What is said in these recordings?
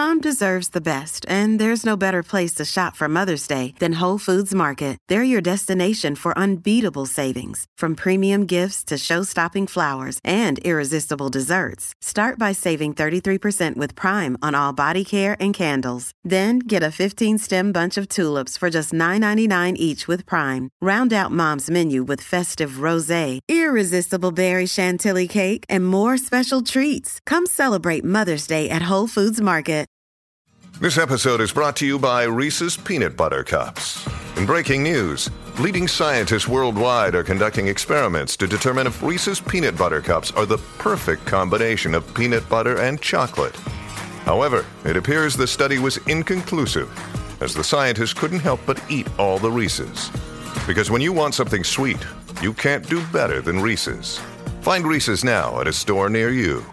Mom deserves the best, and there's no better place to shop for Mother's Day than Whole Foods Market. They're your destination for unbeatable savings, from premium gifts to show-stopping flowers and irresistible desserts. Start by saving 33% with Prime on all body care and candles. Then get a 15-stem bunch of tulips for just $9.99 each with Prime. Round out Mom's menu with festive rosé, irresistible berry chantilly cake, and more special treats. Come celebrate Mother's Day at Whole Foods Market. This episode is brought to you by Reese's Peanut Butter Cups. In breaking news, leading scientists worldwide are conducting experiments to determine if Reese's Peanut Butter Cups are the perfect combination of peanut butter and chocolate. However, it appears the study was inconclusive, as the scientists couldn't help but eat all the Reese's. Because when you want something sweet, you can't do better than Reese's. Find Reese's now at a store near you.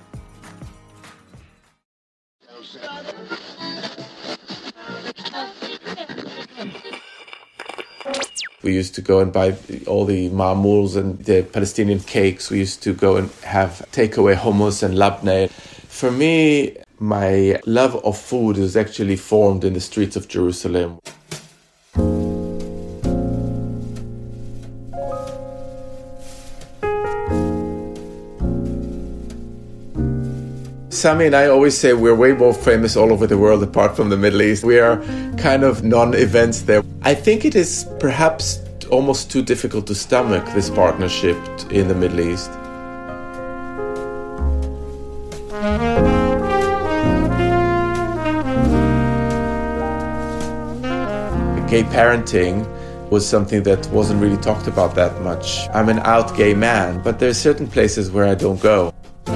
We used to go and buy all the ma'mouls and the Palestinian cakes. We used to go and have takeaway hummus and labneh. For me, my love of food is actually formed in the streets of Jerusalem. Sami and I always say we're way more famous all over the world apart from the Middle East. We are kind of non-events there. I think it is perhaps almost too difficult to stomach this partnership in the Middle East. Gay parenting was something that wasn't really talked about that much. I'm an out gay man, but there are certain places where I don't go.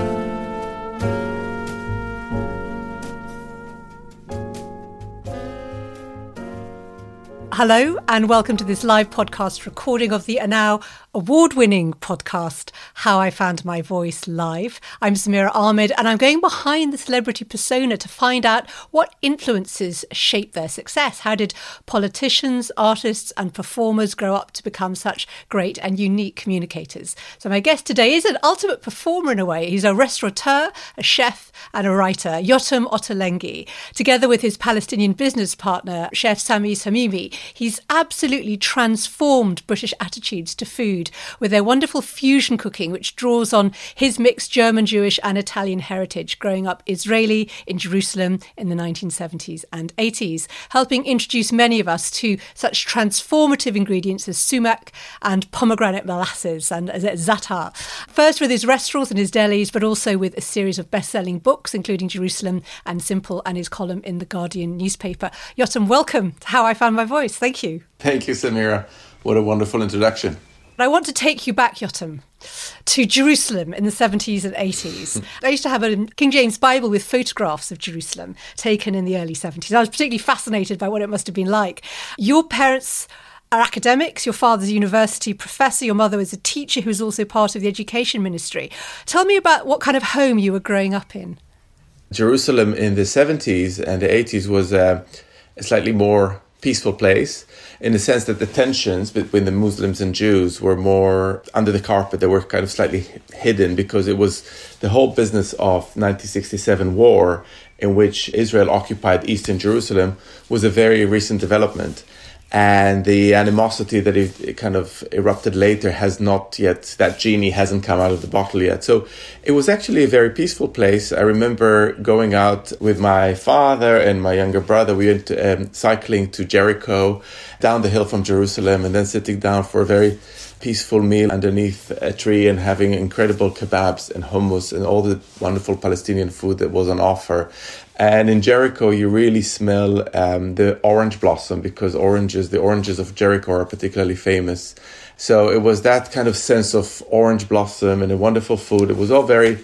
Hello and welcome to this live podcast recording of the now award-winning podcast, How I Found My Voice Live. I'm Samira Ahmed and I'm going behind the celebrity persona to find out what influences shape their success. How did politicians, artists and performers grow up to become such great and unique communicators? So my guest today is an ultimate performer in a way. He's a restaurateur, a chef and a writer, Yotam Ottolenghi. Together with his Palestinian business partner, Chef Sami Samimi, he's absolutely transformed British attitudes to food with their wonderful fusion cooking, which draws on his mixed German, Jewish and Italian heritage, growing up Israeli in Jerusalem in the 1970s and 80s, helping introduce many of us to such transformative ingredients as sumac and pomegranate molasses and za'atar. First with his restaurants and his delis, but also with a series of best-selling books, including Jerusalem and Simple and his column in The Guardian newspaper. Yotam, welcome to How I Found My Voice. Thank you. Thank you, Samira. What a wonderful introduction. I want to take you back, Yotam, to Jerusalem in the 70s and 80s. I used to have a King James Bible with photographs of Jerusalem taken in the early 70s. I was particularly fascinated by what it must have been like. Your parents are academics. Your father's a university professor. Your mother was a teacher who was also part of the education ministry. Tell me about what kind of home you were growing up in. Jerusalem in the 70s and the 80s was a slightly more peaceful place, in the sense that the tensions between the Muslims and Jews were more under the carpet. They were kind of slightly hidden because it was the whole business of 1967 war, in which Israel occupied Eastern Jerusalem, was a very recent development. And the animosity that it kind of erupted later has not yet, that genie hasn't come out of the bottle yet. So it was actually a very peaceful place. I remember going out with my father and my younger brother. We went cycling to Jericho, down the hill from Jerusalem, and then sitting down for a very peaceful meal underneath a tree and having incredible kebabs and hummus and all the wonderful Palestinian food that was on offer. And in Jericho, you really smell the orange blossom, because the oranges of Jericho are particularly famous. So it was that kind of sense of orange blossom and a wonderful food. It was all very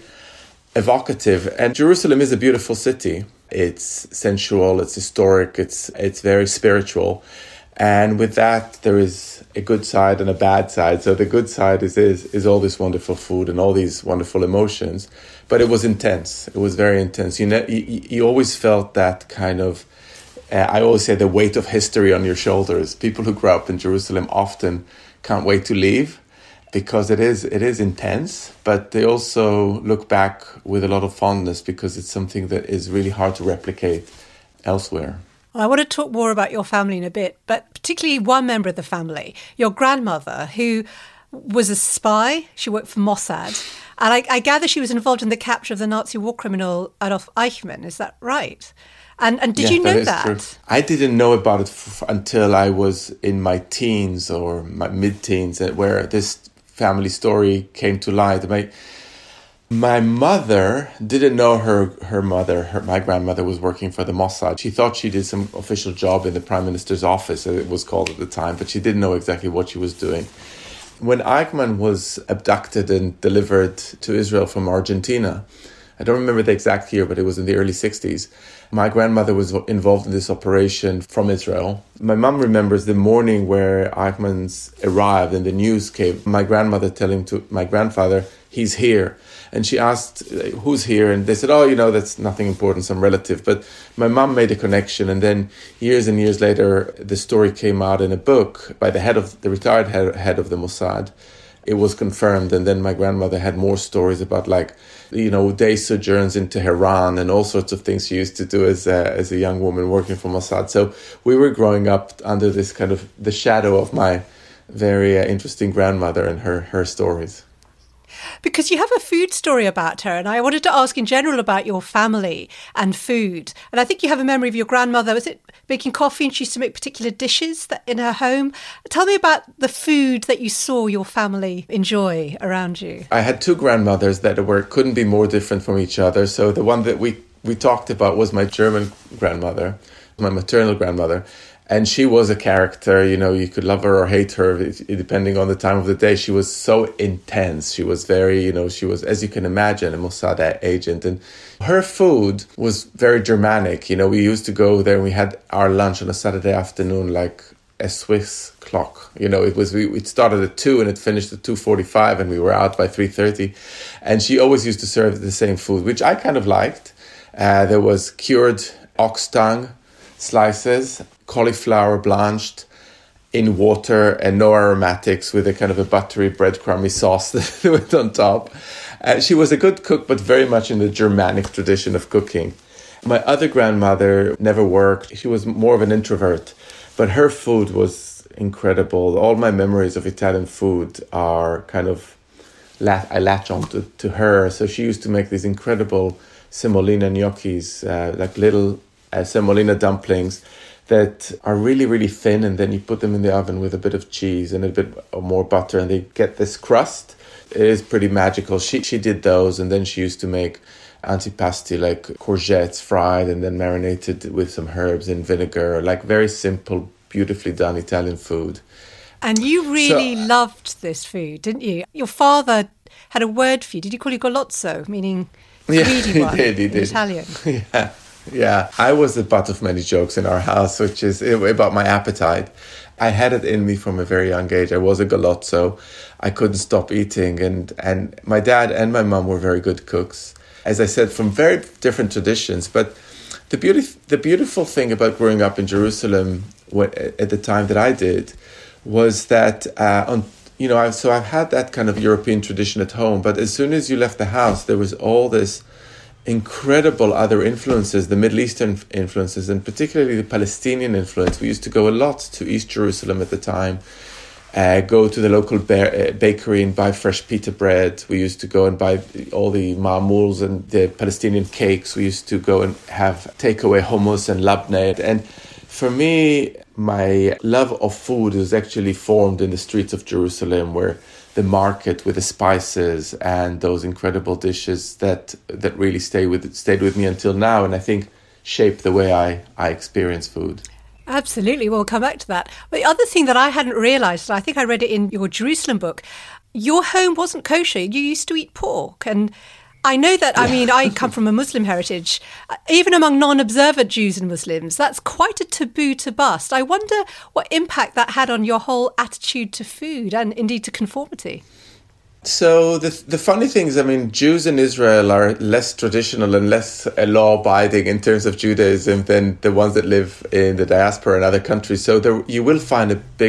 evocative. And Jerusalem is a beautiful city. It's sensual, it's historic, it's very spiritual. And with that, there is a good side and a bad side. So the good side is all this wonderful food and all these wonderful emotions. But it was intense. It was very intense. You always felt that kind of, I always say, the weight of history on your shoulders. People who grew up in Jerusalem often can't wait to leave. because it is intense, but they also look back with a lot of fondness because it's something that is really hard to replicate elsewhere. Well, I want to talk more about your family in a bit, but particularly one member of the family, your grandmother, who was a spy. She worked for Mossad. And I gather she was involved in the capture of the Nazi war criminal Adolf Eichmann. Is that right? And did you know that? True. I didn't know about it until I was in my teens or my mid-teens, where this family story came to light. My mother didn't know my grandmother was working for the Mossad. She thought she did some official job in the Prime Minister's office, as it was called at the time, but she didn't know exactly what she was doing. When Eichmann was abducted and delivered to Israel from Argentina, I don't remember the exact year, but it was in the early 60s, my grandmother was involved in this operation from Israel. My mum remembers the morning where Eichmann's arrived and the news came, my grandmother telling to my grandfather, he's here. And she asked, who's here? And they said, that's nothing important, some relative. But my mum made a connection. And then years and years later, the story came out in a book by the retired head of the Mossad. It was confirmed. And then my grandmother had more stories about day sojourns in Tehran and all sorts of things she used to do as a young woman working for Mossad. So we were growing up under this kind of the shadow of my very interesting grandmother and her stories. Because you have a food story about her, and I wanted to ask in general about your family and food. And I think you have a memory of your grandmother, was it making coffee, and she used to make particular dishes in her home? Tell me about the food that you saw your family enjoy around you. I had two grandmothers that couldn't be more different from each other. So the one that we talked about was my German grandmother, my maternal grandmother. And she was a character, you could love her or hate her, depending on the time of the day. She was so intense. She was very, she was, as you can imagine, a Mossad agent. And her food was very Germanic. We used to go there and we had our lunch on a Saturday afternoon like a Swiss clock. It started at 2 and it finished at 2:45 and we were out by 3:30. And she always used to serve the same food, which I kind of liked. There was cured ox tongue slices, cauliflower blanched in water and no aromatics with a kind of a buttery breadcrumby sauce that went on top. She was a good cook, but very much in the Germanic tradition of cooking. My other grandmother never worked. She was more of an introvert, but her food was incredible. All my memories of Italian food are kind of, I latch on to her. So she used to make these incredible semolina gnocchis, like little semolina dumplings that are really, really thin, and then you put them in the oven with a bit of cheese and a bit more butter, and they get this crust. It is pretty magical. She did those, and then she used to make antipasti like courgettes fried and then marinated with some herbs in vinegar, like very simple, beautifully done Italian food. And you really loved this food, didn't you? Your father had a word for you. Did he call you golozzo, meaning greedy one he did. In Italian? Yeah. I was the butt of many jokes in our house, which is about my appetite. I had it in me from a very young age. I was a golozzo. I couldn't stop eating. And my dad and my mum were very good cooks. As I said, from very different traditions. But the beautiful thing about growing up in Jerusalem at the time that I did was that, so I've had that kind of European tradition at home. But as soon as you left the house, there was all this incredible other influences, the Middle Eastern influences, and particularly the Palestinian influence. We used to go a lot to East Jerusalem at the time, go to the local bakery and buy fresh pita bread. We used to go and buy all the ma'amuls and the Palestinian cakes. We used to go and have takeaway hummus and labneh. And for me, my love of food was actually formed in the streets of Jerusalem, where the market with the spices and those incredible dishes that really stayed with me until now, and I think shaped the way I experience food. Absolutely. We'll come back to that. But the other thing that I hadn't realised, I think I read it in your Jerusalem book, your home wasn't kosher. You used to eat pork. And I know that, I come from a Muslim heritage. Even among non-observant Jews and Muslims, that's quite a taboo to bust. I wonder what impact that had on your whole attitude to food and indeed to conformity. So the funny thing is, Jews in Israel are less traditional and less law-abiding in terms of Judaism than the ones that live in the diaspora in other countries. So you will find a big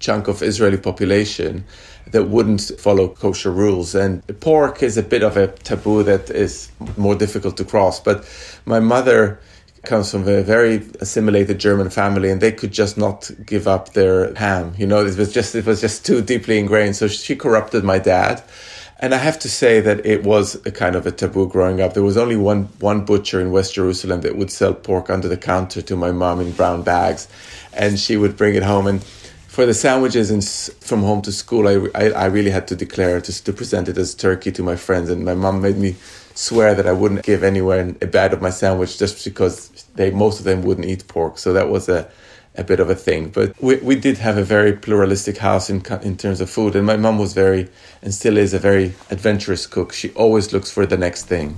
chunk of Israeli population that wouldn't follow kosher rules. And pork is a bit of a taboo that is more difficult to cross. But my mother comes from a very assimilated German family, and they could just not give up their ham. You know, it was just too deeply ingrained. So she corrupted my dad. And I have to say that it was a kind of a taboo growing up. There was only one butcher in West Jerusalem that would sell pork under the counter to my mom in brown bags. And she would bring it home. And for the sandwiches from home to school, I really had to declare to present it as turkey to my friends. And my mom made me swear that I wouldn't give anyone a bite of my sandwich just because most of them wouldn't eat pork. So that was a bit of a thing. But we did have a very pluralistic house in terms of food. And my mom was very, and still is, a very adventurous cook. She always looks for the next thing.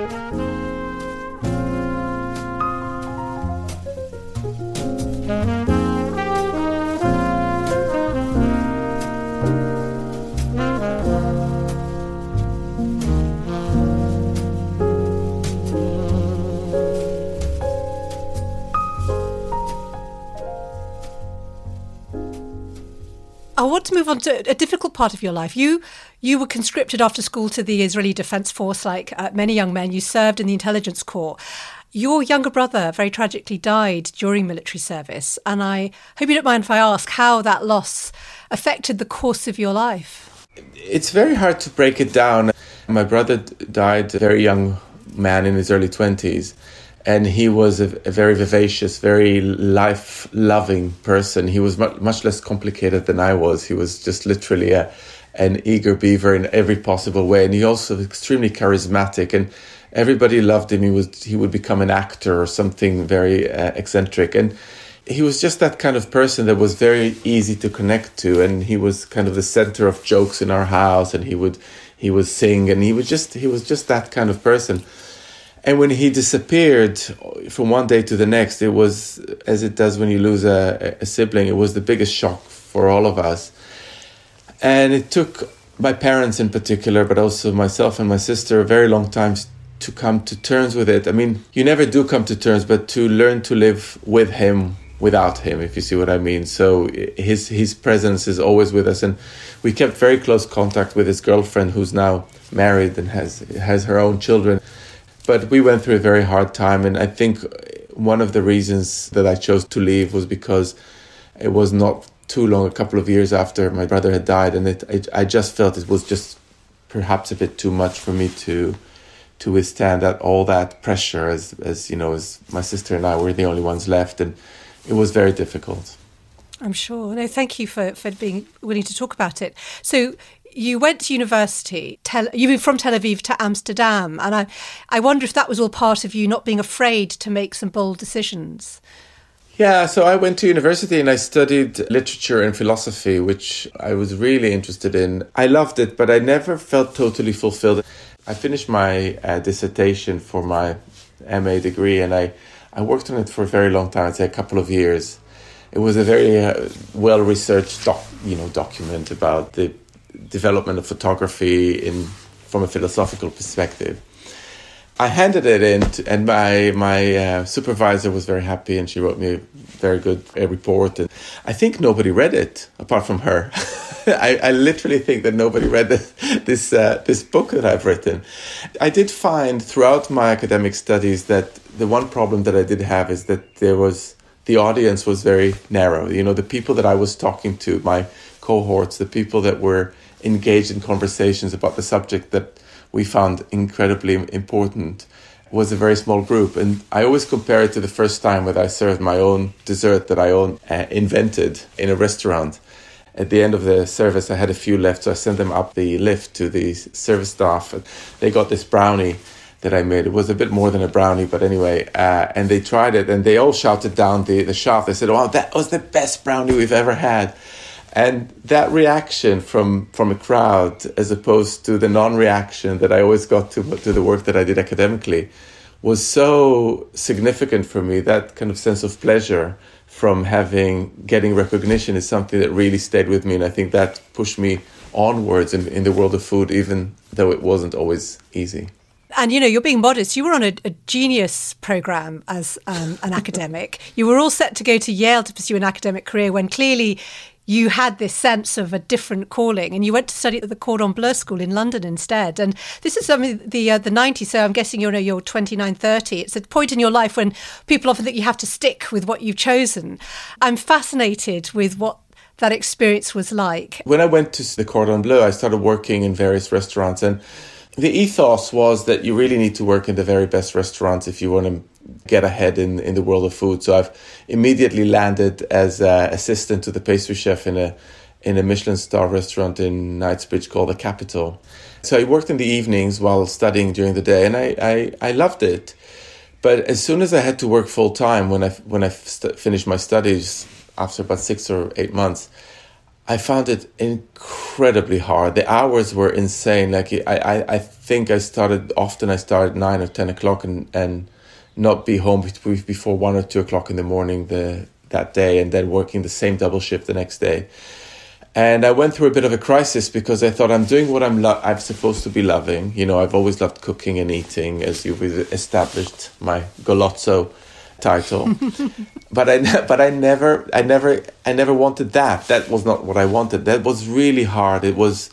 I want to move on to a difficult part of your life. You were conscripted after school to the Israeli Defense Force, like many young men. You served in the intelligence corps. Your younger brother very tragically died during military service. And I hope you don't mind if I ask how that loss affected the course of your life. It's very hard to break it down. My brother died a very young man in his early 20s. And he was a very vivacious, very life-loving person. He was much less complicated than I was. He was just literally an eager beaver in every possible way. And he also was extremely charismatic. And everybody loved him. He would become an actor or something very eccentric. And he was just that kind of person that was very easy to connect to. And he was kind of the center of jokes in our house. And he would sing. And he was just that kind of person. And when he disappeared from one day to the next, it was, as it does when you lose a sibling, it was the biggest shock for all of us. And it took my parents in particular, but also myself and my sister, a very long time to come to terms with it. I mean, you never do come to terms, but to learn to live with him, without him, if you see what I mean. So his presence is always with us. And we kept very close contact with his girlfriend, who's now married and has her own children. But we went through a very hard time, and I think one of the reasons that I chose to leave was because it was not too long, a couple of years after my brother had died, and I just felt it was just perhaps a bit too much for me to withstand all that pressure, as you know, as my sister and I were the only ones left, and it was very difficult. I'm sure. No, thank you for being willing to talk about it. So you went to university, you moved from Tel Aviv to Amsterdam, and I wonder if that was all part of you not being afraid to make some bold decisions. Yeah, so I went to university and I studied literature and philosophy, which I was really interested in. I loved it, but I never felt totally fulfilled. I finished my dissertation for my MA degree, and I worked on it for a very long time, I'd say a couple of years. It was a very well-researched document about the development of photography from a philosophical perspective. I handed it in, and my supervisor was very happy, and she wrote me a very good report. And I think nobody read it apart from her. I literally think that nobody read this book that I've written. I did find throughout my academic studies that the one problem that I did have is that the audience was very narrow. You know, the people that I was talking to, my cohorts, the people that were engaged in conversations about the subject that we found incredibly important, was a very small group. And I always compare it to the first time that I served my own dessert that I invented in a restaurant. At the end of the service, I had a few left, so I sent them up the lift to the service staff. And they got this brownie that I made. It was a bit more than a brownie, but anyway, and they tried it, and they all shouted down the shaft. They said, "Oh, that was the best brownie we've ever had." And that reaction from a crowd, as opposed to the non-reaction that I always got to the work that I did academically, was so significant for me. That kind of sense of pleasure from getting recognition is something that really stayed with me. And I think that pushed me onwards in the world of food, even though it wasn't always easy. And, you know, you're being modest. You were on a genius program as an academic. You were all set to go to Yale to pursue an academic career when clearly you had this sense of a different calling, and you went to study at the Cordon Bleu School in London instead. And this is something the 90s, so I'm guessing you're 29, 30. It's a point in your life when people often think you have to stick with what you've chosen. I'm fascinated with what that experience was like. When I went to the Cordon Bleu, I started working in various restaurants, and the ethos was that you really need to work in the very best restaurants if you want to get ahead in the world of food. So I've immediately landed as assistant to the pastry chef in a Michelin star restaurant in Knightsbridge called The Capitol. So I worked in the evenings while studying during the day, and I loved it. But as soon as I had to work full time, when I finished my studies after about 6 or 8 months, I found it incredibly hard. The hours were insane. Like I think I started 9 or 10 o'clock and not be home before 1 or 2 o'clock in the morning that day, and then working the same double shift the next day. And I went through a bit of a crisis because I thought, I'm doing what I'm supposed to be loving. You know, I've always loved cooking and eating, as you've established my Golozzo title. but I never wanted that. That was not what I wanted. That was really hard. It was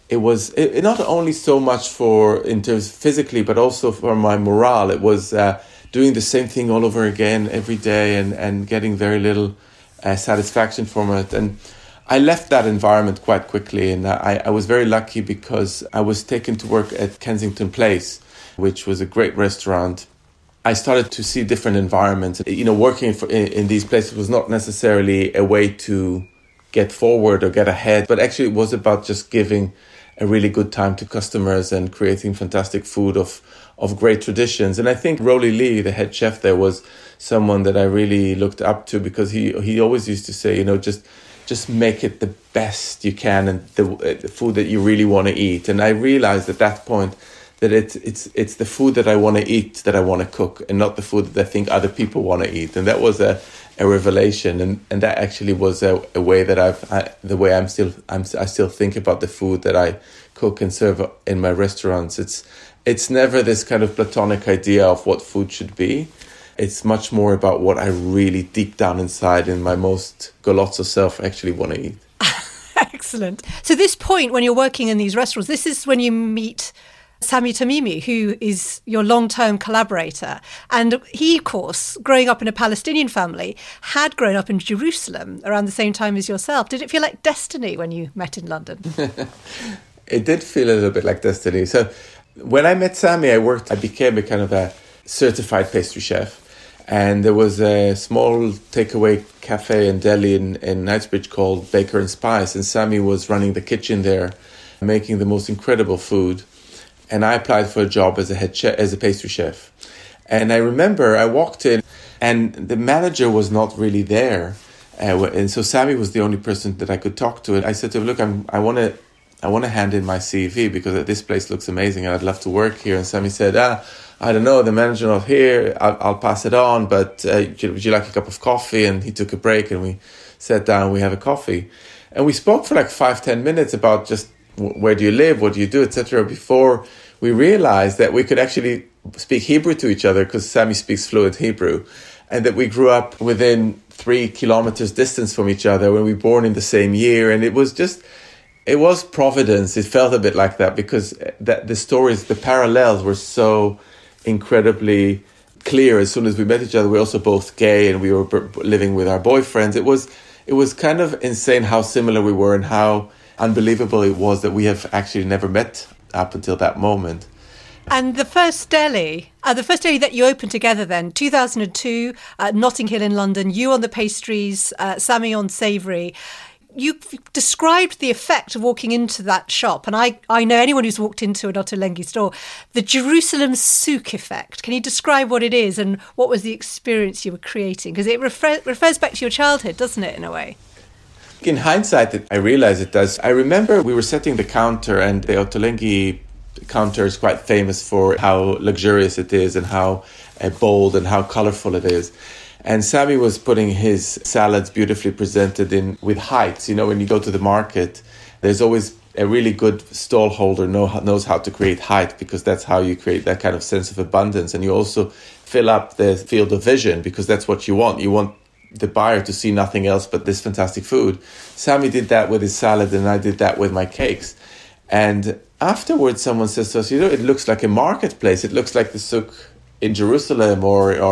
not only so much in terms physically, but also for my morale. It was doing the same thing all over again every day and getting very little satisfaction from it. And I left that environment quite quickly, and I was very lucky because I was taken to work at Kensington Place, which was a great restaurant. I started to see different environments. You know, working in these places was not necessarily a way to get forward or get ahead, but actually it was about just giving a really good time to customers and creating fantastic food of great traditions. And I think Roly Lee, the head chef there, was someone that I really looked up to, because he always used to say, you know, just make it the best you can, and the food that you really want to eat. And I realized at that point that it's the food that I want to eat that I want to cook, and not the food that I think other people want to eat. And that was a revelation, and that actually was a way that I still think about the food that I cook and serve in my restaurants. It's never this kind of platonic idea of what food should be. It's much more about what I really deep down inside in my most Golozzo self actually want to eat. Excellent. So this point when you're working in these restaurants, this is when you meet Sami Tamimi, who is your long-term collaborator. And he, of course, growing up in a Palestinian family, had grown up in Jerusalem around the same time as yourself. Did it feel like destiny when you met in London? It did feel a little bit like destiny. So when I met Sami, I became a kind of a certified pastry chef. And there was a small takeaway cafe in Delhi in Knightsbridge called Baker and Spice. And Sami was running the kitchen there, making the most incredible food. And I applied for a job as a head chef, as a pastry chef. And I remember I walked in and the manager was not really there. And so Sami was the only person that I could talk to. And I said to him, look, I want to hand in my CV because this place looks amazing and I'd love to work here. And Sami said, I don't know, the manager not here, I'll pass it on, but would you like a cup of coffee? And he took a break and we sat down, we have a coffee. And we spoke for like 5-10 minutes about just where do you live, what do you do, etc. before we realized that we could actually speak Hebrew to each other, because Sami speaks fluent Hebrew, and that we grew up within 3 kilometers distance from each other when we were born in the same year. And it was providence. It felt a bit like that, because the stories, the parallels were so incredibly clear. As soon as we met each other, we were also both gay and we were living with our boyfriends. It was kind of insane how similar we were and how unbelievable it was that we have actually never met up until that moment. And the first deli that you opened together then, 2002, Notting Hill in London, you on the pastries, Sami on savoury. You described the effect of walking into that shop, and I know anyone who's walked into an Ottolenghi store, the Jerusalem souk effect. Can you describe what it is and what was the experience you were creating? Because it refers back to your childhood, doesn't it, in a way? In hindsight, I realize it does. I remember we were setting the counter, and the Ottolenghi counter is quite famous for how luxurious it is and how bold and how colourful it is. And Sami was putting his salads beautifully presented in with heights. You know, when you go to the market, there's always a really good stall holder knows how to create height, because that's how you create that kind of sense of abundance. And you also fill up the field of vision, because that's what you want. You want the buyer to see nothing else but this fantastic food. Sami did that with his salad, and I did that with my cakes. And afterwards, someone says to us, it looks like a marketplace. It looks like the souk in Jerusalem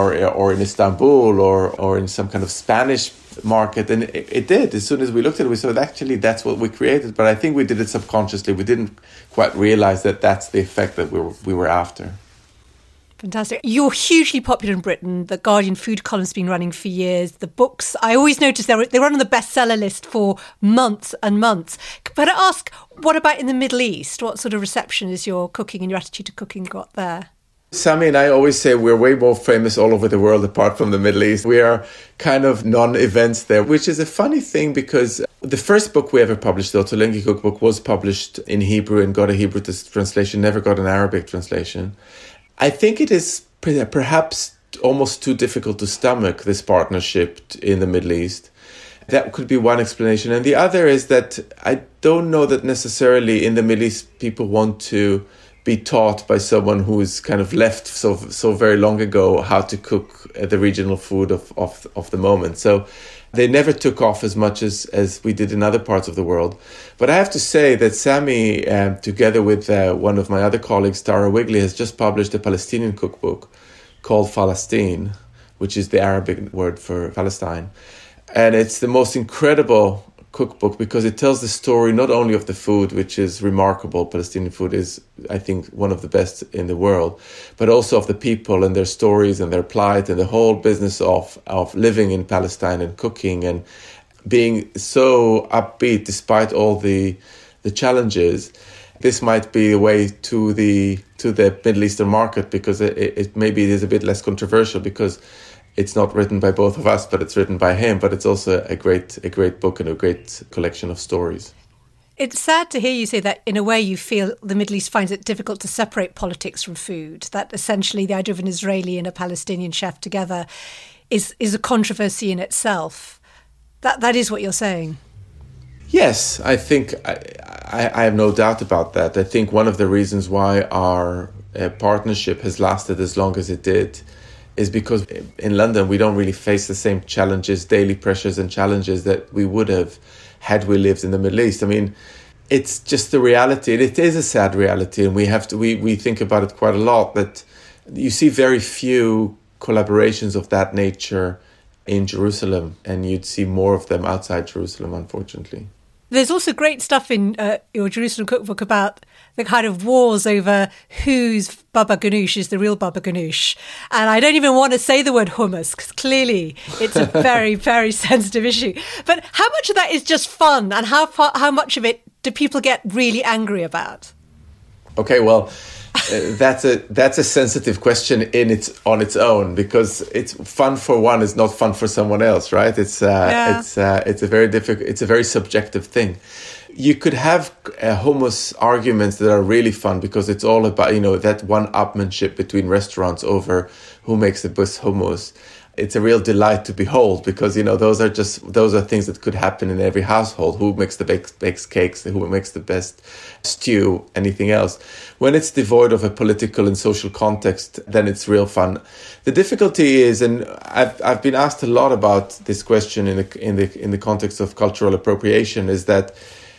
or in Istanbul or in some kind of Spanish market. And it did. As soon as we looked at it, we saw that actually that's what we created. But I think we did it subconsciously. We didn't quite realize that that's the effect that we were after. Fantastic. You're hugely popular in Britain. The Guardian food column's been running for years. The books, I always notice they run on the bestseller list for months and months. But I ask, what about in the Middle East? What sort of reception is your cooking and your attitude to cooking got there? Sami and I always say we're way more famous all over the world apart from the Middle East. We are kind of non-events there, which is a funny thing because the first book we ever published, the Ottolenghi cookbook, was published in Hebrew and got a Hebrew translation, never got an Arabic translation. I think it is perhaps almost too difficult to stomach this partnership in the Middle East. That could be one explanation. And the other is that I don't know that necessarily in the Middle East people want to be taught by someone who is kind of left so very long ago how to cook the regional food of the moment. So they never took off as much as we did in other parts of the world. But I have to say that Sami, together with one of my other colleagues, Tara Wigley, has just published a Palestinian cookbook called Falastin, which is the Arabic word for Palestine. And it's the most incredible cookbook because it tells the story not only of the food, which is remarkable. Palestinian food is, I think, one of the best in the world, but also of the people and their stories and their plight and the whole business of living in Palestine and cooking and being so upbeat despite all the challenges. This might be a way to the Middle Eastern market because it maybe is a bit less controversial because it's not written by both of us, but it's written by him. But it's also a great book and a great collection of stories. It's sad to hear you say that in a way you feel the Middle East finds it difficult to separate politics from food, that essentially the idea of an Israeli and a Palestinian chef together is a controversy in itself. That is what you're saying. Yes, I think I have no doubt about that. I think one of the reasons why our partnership has lasted as long as it did is because in London we don't really face the same challenges, daily pressures and challenges that we would have had we lived in the Middle East. I mean, it's just the reality. It is a sad reality, and we think about it quite a lot, that you see very few collaborations of that nature in Jerusalem, and you'd see more of them outside Jerusalem, unfortunately. There's also great stuff in your Jerusalem cookbook about the kind of wars over whose baba ganoush is the real baba ganoush. And I don't even want to say the word hummus because clearly it's a very, very sensitive issue. But how much of that is just fun, and how much of it do people get really angry about? Okay, well, that's a sensitive question on its own, because it's fun for one is not fun for someone else, right? It's a very subjective thing. You could have hummus arguments that are really fun because it's all about that one-upmanship between restaurants over who makes the best hummus. It's a real delight to behold because those are things that could happen in every household. Who makes the best cakes? Who makes the best stew? Anything else? When it's devoid of a political and social context, then it's real fun. The difficulty is, and I've been asked a lot about this question in the context of cultural appropriation, is that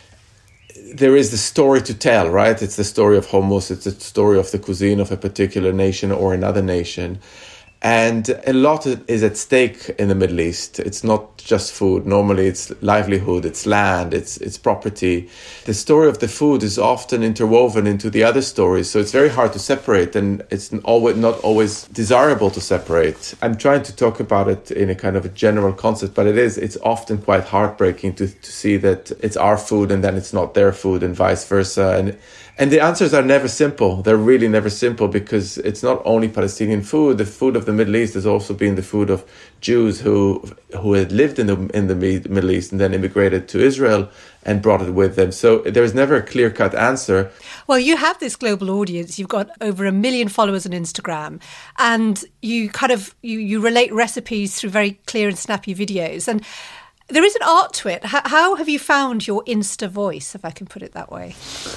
there is the story to tell, right? It's the story of hummus. It's the story of the cuisine of a particular nation or another nation. And a lot is at stake in the Middle East. It's not just food. Normally it's livelihood, it's land, it's property. The story of the food is often interwoven into the other stories. So it's very hard to separate, and it's not always desirable to separate. I'm trying to talk about it in a kind of a general concept, but it's often quite heartbreaking to see that it's our food and then it's not their food and vice versa. And the answers are never simple. They're really never simple because it's not only Palestinian food. The food of the Middle East has also been the food of Jews who had lived in the Middle East and then immigrated to Israel and brought it with them. So there's never a clear-cut answer. Well, you have this global audience. You've got over 1 million followers on Instagram, and you you relate recipes through very clear and snappy videos. And there is an art to it. How have you found your Insta voice, if I can put it that way?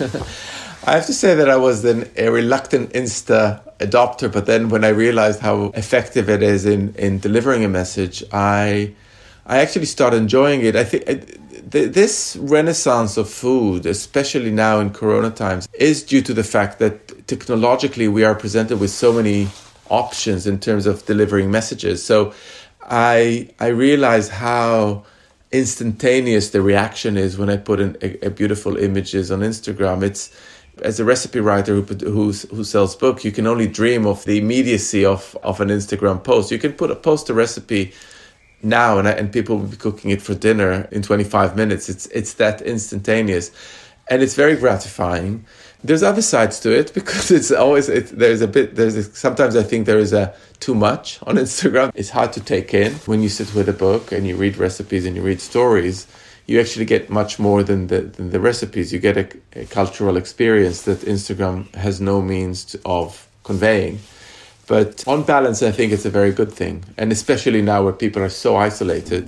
I have to say that I was then a reluctant Insta adopter, but then when I realized how effective it is in delivering a message, I I actually started enjoying it. I think this renaissance of food, especially now in Corona times, is due to the fact that technologically we are presented with so many options in terms of delivering messages. So I realize how instantaneous the reaction is when I put in a beautiful images on Instagram. It's, as a recipe writer who sells books, you can only dream of the immediacy of an Instagram post. You can post a recipe now and people will be cooking it for dinner in 25 minutes. It's that instantaneous, and it's very gratifying. There's other sides to it because sometimes I think there is too much on Instagram. It's hard to take in. When you sit with a book and you read recipes and you read stories, you actually get much more than the recipes. You get a cultural experience that Instagram has no means of conveying. But on balance, I think it's a very good thing. And especially now where people are so isolated.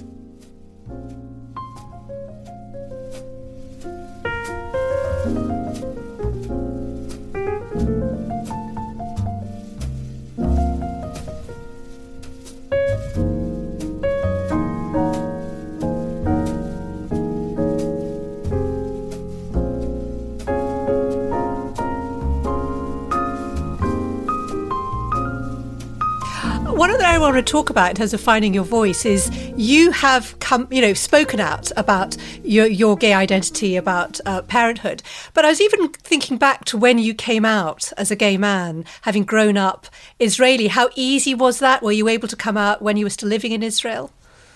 One other area I want to talk about in terms of finding your voice is you have spoken out about your gay identity, about parenthood. But I was even thinking back to when you came out as a gay man, having grown up Israeli. How easy was that? Were you able to come out when you were still living in Israel?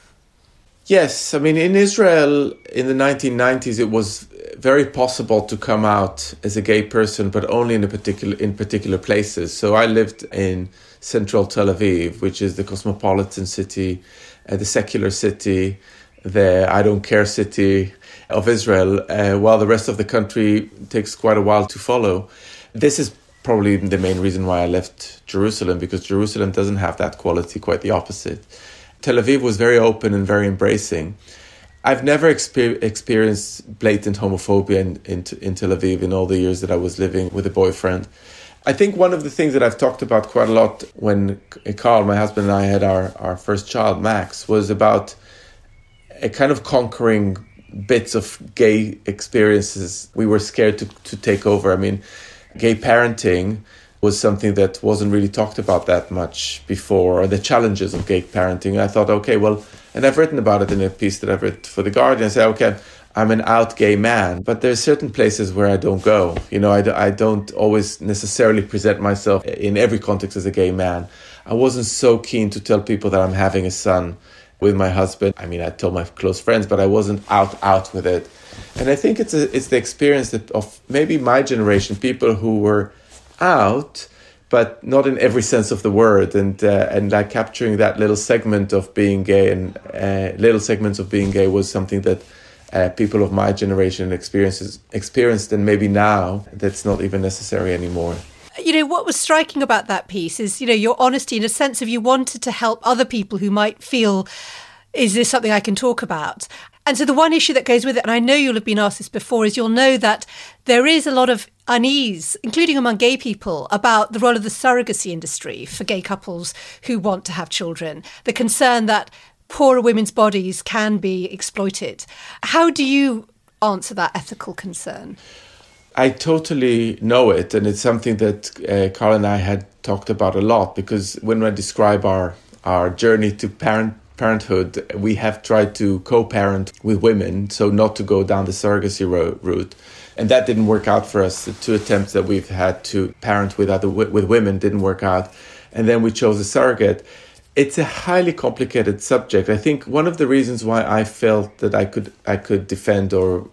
Yes, I mean, in Israel in the 1990s, it was very possible to come out as a gay person, but only in particular places. So I lived in central Tel Aviv, which is the cosmopolitan city, the secular city, the I don't care city of Israel, while the rest of the country takes quite a while to follow. This is probably the main reason why I left Jerusalem, because Jerusalem doesn't have that quality, quite the opposite. Tel Aviv was very open and very embracing. I've never experienced blatant homophobia in Tel Aviv in all the years that I was living with a boyfriend. I think one of the things that I've talked about quite a lot when Carl, my husband, and I had our first child, Max, was about a kind of conquering bits of gay experiences we were scared to take over. I mean, gay parenting was something that wasn't really talked about that much before, or the challenges of gay parenting. I thought, okay, well, and I've written about it in a piece that I've written for The Guardian. I say, okay, I'm an out gay man, but there's certain places where I don't go. I don't always necessarily present myself in every context as a gay man. I wasn't so keen to tell people that I'm having a son with my husband. I mean, I told my close friends, but I wasn't out with it. And I think it's the experience of maybe my generation, people who were out, but not in every sense of the word, and like capturing that little segment of being gay, and little segments of being gay was something that people of my generation experienced, and maybe now that's not even necessary anymore. What was striking about that piece is, your honesty, in a sense of you wanted to help other people who might feel, is this something I can talk about? And so the one issue that goes with it, and I know you'll have been asked this before, is you'll know that there is a lot of unease, including among gay people, about the role of the surrogacy industry for gay couples who want to have children. The concern that poorer women's bodies can be exploited. How do you answer that ethical concern? I totally know it, and it's something that Carl and I had talked about a lot, because when I describe our journey to parenthood, we have tried to co-parent with women, so not to go down the surrogacy route. And that didn't work out for us. The 2 attempts that we've had to parent with women didn't work out. And then we chose a surrogate. It's a highly complicated subject. I think one of the reasons why I felt that I could defend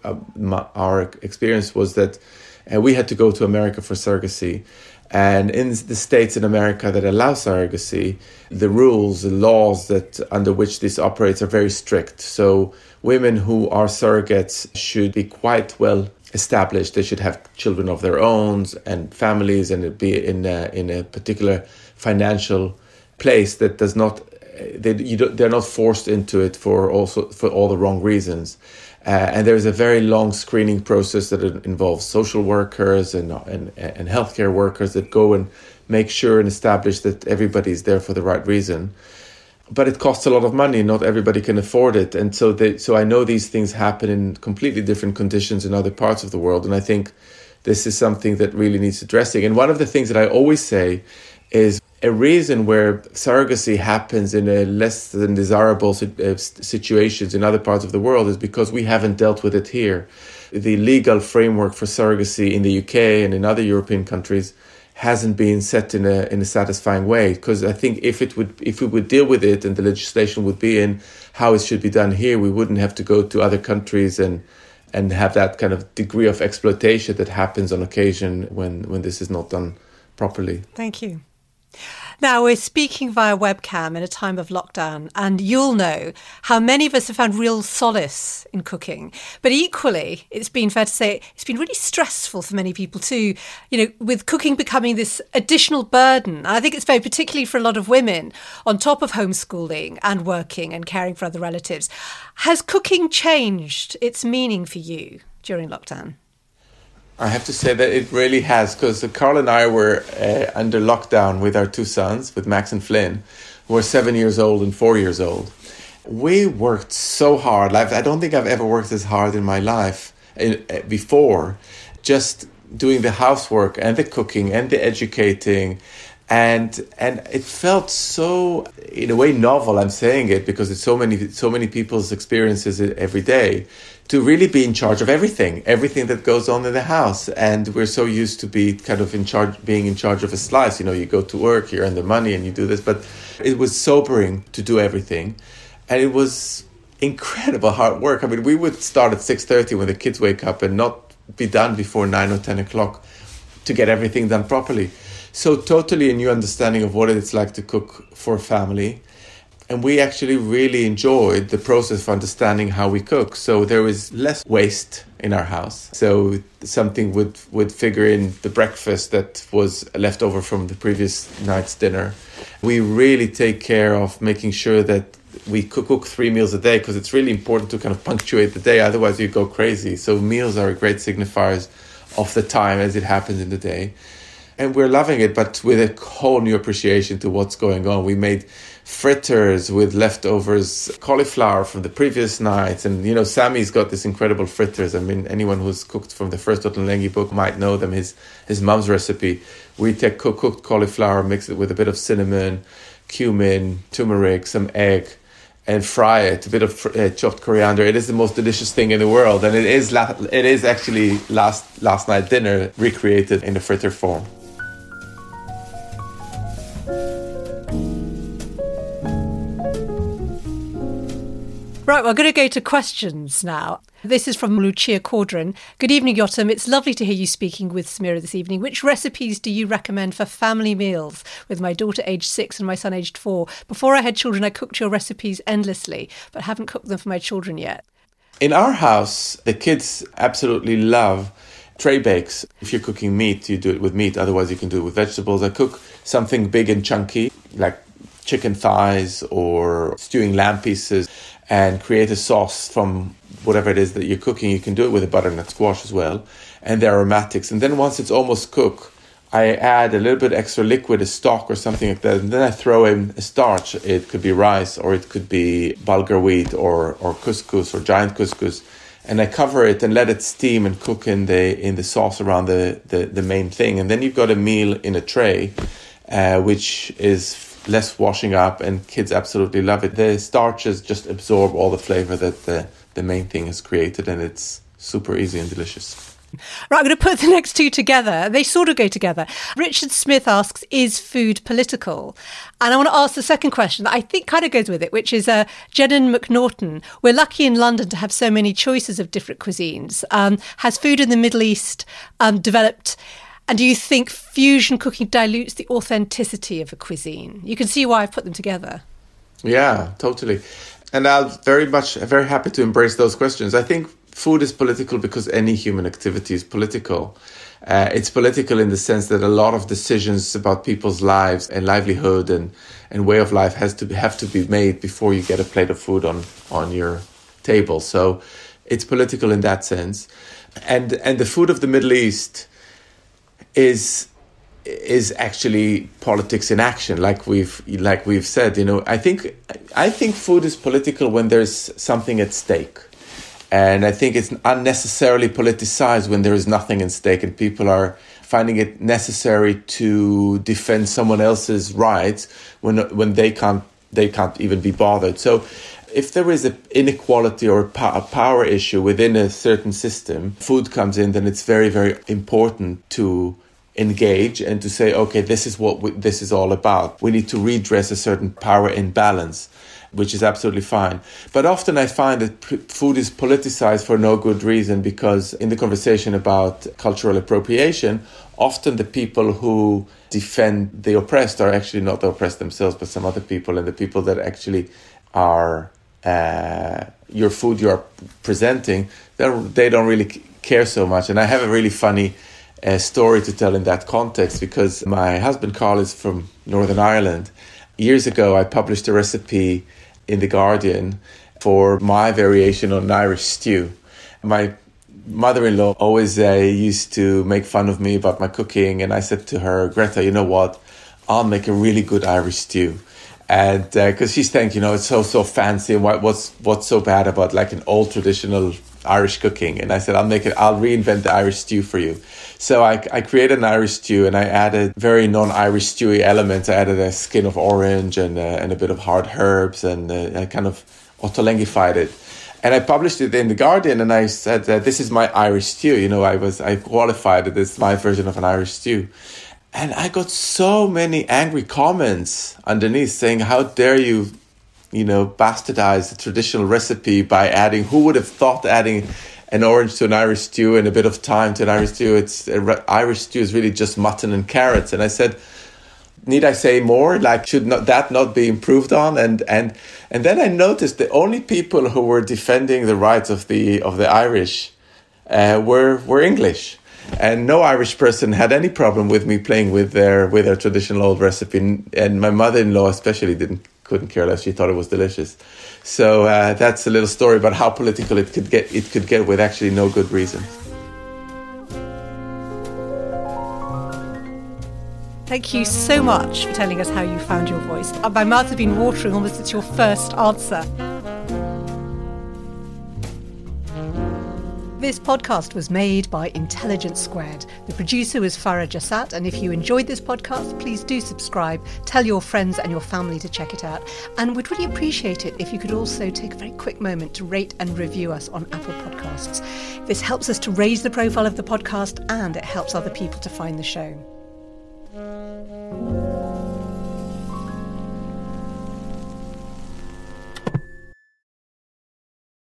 our experience was that we had to go to America for surrogacy. And in the states in America that allow surrogacy, the rules, the laws that under which this operates are very strict. So women who are surrogates should be quite well established. They should have children of their own and families, and it be in a particular financial place that does not. They're not forced into it for all the wrong reasons. And there's a very long screening process that involves social workers and healthcare workers that go and make sure and establish that everybody's there for the right reason. but it costs a lot of money. Not everybody can afford it. And so I know these things happen in completely different conditions in other parts of the world. And I think this is something that really needs addressing. And one of the things that I always say is a reason where surrogacy happens in a less than desirable situations in other parts of the world is because we haven't dealt with it here. The legal framework for surrogacy in the UK and in other European countries hasn't been set in a satisfying way. Because I think if we would deal with it and the legislation would be in how it should be done here, we wouldn't have to go to other countries and have that kind of degree of exploitation that happens on occasion when this is not done properly. Thank you. Now, we're speaking via webcam in a time of lockdown, and you'll know how many of us have found real solace in cooking. But equally, it's been fair to say it's been really stressful for many people too, with cooking becoming this additional burden. And I think it's very particularly for a lot of women on top of homeschooling and working and caring for other relatives. Has cooking changed its meaning for you during lockdown? I have to say that it really has, because Carl and I were under lockdown with our two sons, with Max and Flynn, who are 7 years old and 4 years old. We worked so hard. I don't think I've ever worked as hard in my life before, just doing the housework and the cooking and the educating. And it felt so, in a way, novel. I'm saying it because it's so many people's experiences every day, to really be in charge of everything that goes on in the house. And we're so used to being in charge of a slice. You go to work, you earn the money, and you do this. But it was sobering to do everything, and it was incredible hard work. I mean, we would start at 6:30 when the kids wake up and not be done before 9 or 10 o'clock to get everything done properly. So totally a new understanding of what it's like to cook for a family. And we actually really enjoyed the process of understanding how we cook. So there was less waste in our house. So something would figure in the breakfast that was left over from the previous night's dinner. We really take care of making sure that we cook 3 meals a day, because it's really important to kind of punctuate the day. Otherwise you go crazy. So meals are great signifiers of the time as it happens in the day. And we're loving it, but with a whole new appreciation to what's going on. We made fritters with leftovers, cauliflower from the previous nights. And, Sammy's got this incredible fritters. I mean, anyone who's cooked from the first Ottolenghi book might know them, his mum's recipe. We take cooked cauliflower, mix it with a bit of cinnamon, cumin, turmeric, some egg, and fry it, a bit of chopped coriander. It is the most delicious thing in the world. And it is actually last night dinner recreated in a fritter form. Right, we're going to go to questions now. This is from Lucia Caudron. Good evening, Yotam. It's lovely to hear you speaking with Samira this evening. Which recipes do you recommend for family meals with my daughter aged 6 and my son aged 4? Before I had children, I cooked your recipes endlessly, but haven't cooked them for my children yet. In our house, the kids absolutely love tray bakes. If you're cooking meat, you do it with meat. Otherwise, you can do it with vegetables. I cook something big and chunky, like chicken thighs or stewing lamb pieces, and create a sauce from whatever it is that you're cooking. You can do it with a butternut squash as well, and the aromatics. And then once it's almost cooked, I add a little bit extra liquid, a stock or something like that, and then I throw in a starch. It could be rice, or it could be bulgur wheat, or couscous, or giant couscous, and I cover it and let it steam and cook in the sauce around the main thing. And then you've got a meal in a tray, which is less washing up, and kids absolutely love it. The starches just absorb all the flavor that the main thing has created, and it's super easy and delicious. Right, I'm going to put the next two together. They sort of go together. Richard Smith asks, is food political? And I want to ask the second question that I think kind of goes with it, which is Jenan McNaughton. We're lucky in London to have so many choices of different cuisines. Has food in the Middle East developed? And do you think fusion cooking dilutes the authenticity of a cuisine? You can see why I've put them together. Yeah, totally. And I'm very happy to embrace those questions. I think food is political because any human activity is political. It's political in the sense that a lot of decisions about people's lives and livelihood and way of life have to be made before you get a plate of food on your table. So it's political in that sense. And the food of the Middle East is is actually politics in action, like we've said. I think food is political when there's something at stake, and I think it's unnecessarily politicized when there is nothing at stake and people are finding it necessary to defend someone else's rights when they can't even be bothered. So if there is an inequality or a power issue within a certain system, food comes in, then it's very, very important to engage and to say, okay, this is what this is all about. We need to redress a certain power imbalance, which is absolutely fine. But often I find that food is politicized for no good reason, because in the conversation about cultural appropriation, often the people who defend the oppressed are actually not the oppressed themselves, but some other people, and the people that actually are your food you're presenting, they don't really care so much. And I have a really funny story to tell in that context, because my husband Carl is from Northern Ireland. Years ago, I published a recipe in The Guardian for my variation on an Irish stew. My mother-in-law always used to make fun of me about my cooking, and I said to her, Greta, you know what? I'll make a really good Irish stew. And because she's thinking, it's so fancy, and what's so bad about like an old traditional Irish cooking? And I said, I'll reinvent the Irish stew for you. So I created an Irish stew, and I added very non-Irish stewy elements. I added a skin of orange and a bit of hard herbs, and I kind of autolengified it. And I published it in The Guardian, and I said that this is my Irish stew. I qualified it as my version of an Irish stew. And I got so many angry comments underneath saying, how dare you, bastardize the traditional recipe by adding, who would have thought adding an orange to an Irish stew and a bit of thyme to an Irish stew? Irish stew is really just mutton and carrots. And I said, need I say more? Like, should that not be improved on? And then I noticed the only people who were defending the rights of the Irish were English. And no Irish person had any problem with me playing with their traditional old recipe. And my mother-in-law especially couldn't care less. She thought it was delicious. So that's a little story about how political it could get with actually no good reason. Thank you so much for telling us how you found your voice. My mouth has been watering almost at your first answer. This podcast was made by Intelligence Squared. The producer was Farah Jassat, and if you enjoyed this podcast, please do subscribe, tell your friends and your family to check it out, and we'd really appreciate it if you could also take a very quick moment to rate and review us on Apple Podcasts. This helps us to raise the profile of the podcast, and it helps other people to find the show.